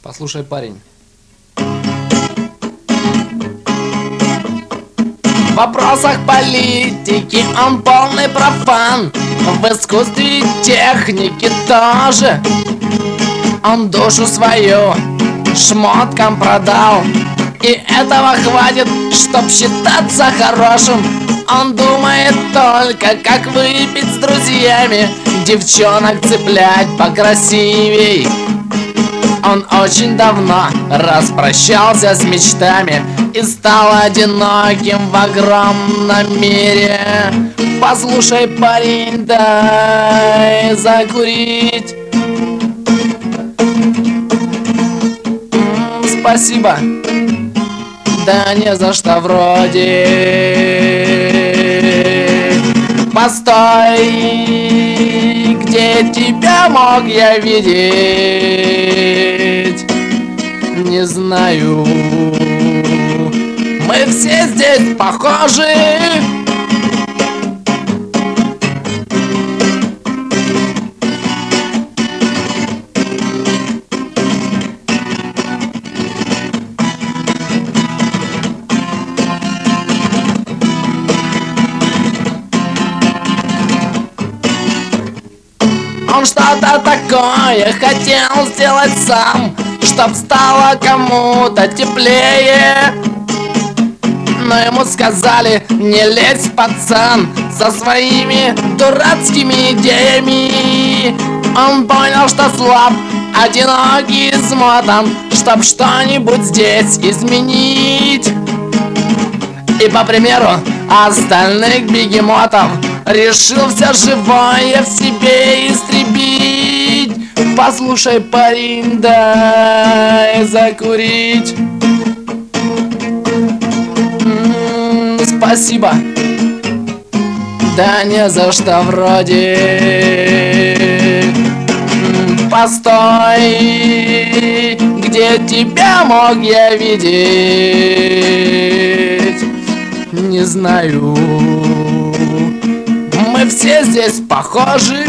Послушай, парень. В вопросах политики он полный профан. В искусстве и технике тоже. Он душу свою шмоткам продал, и этого хватит, чтоб считаться хорошим. Он думает только, как выпить с друзьями, девчонок цеплять покрасивей. Он очень давно распрощался с мечтами и стал одиноким в огромном мире. Послушай, парень, дай закурить. Спасибо. Да не за что вроде. Постой, где тебя мог я видеть? Не знаю. Мы все здесь похожи. Он что-то такое хотел сделать сам, чтоб стало кому-то теплее. Но ему сказали: не лезь, пацан, со своими дурацкими идеями. Он понял, что слаб, одинокий, измотан, чтоб что-нибудь здесь изменить. И по примеру остальных бегемотов решил все живое в себе истребить. Послушай, парень, дай закурить. Спасибо. Да не за что вроде. Постой, где тебя мог я видеть? Не знаю. Мы все здесь похожи.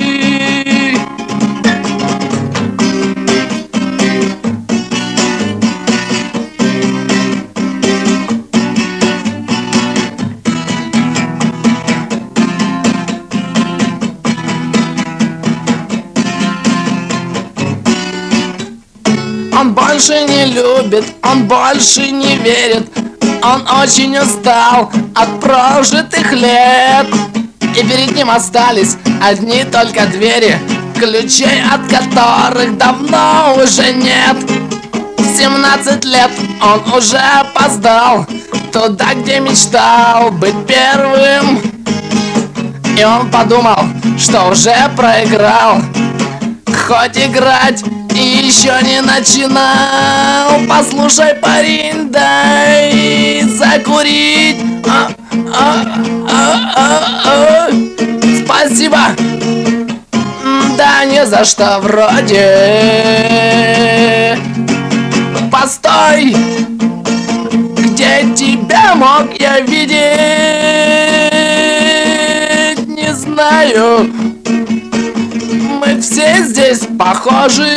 Он больше не любит, он больше не верит. Он очень устал от прожитых лет. И перед ним остались одни только двери, ключей от которых давно уже нет. В 17 лет он уже опоздал туда, где мечтал быть первым. И он подумал, что уже проиграл, хоть играть и еще не начинал. Послушай, парень, дай закурить. Спасибо. Да не за что вроде. Постой, где тебя мог я видеть? Не знаю. Мы все здесь похожи.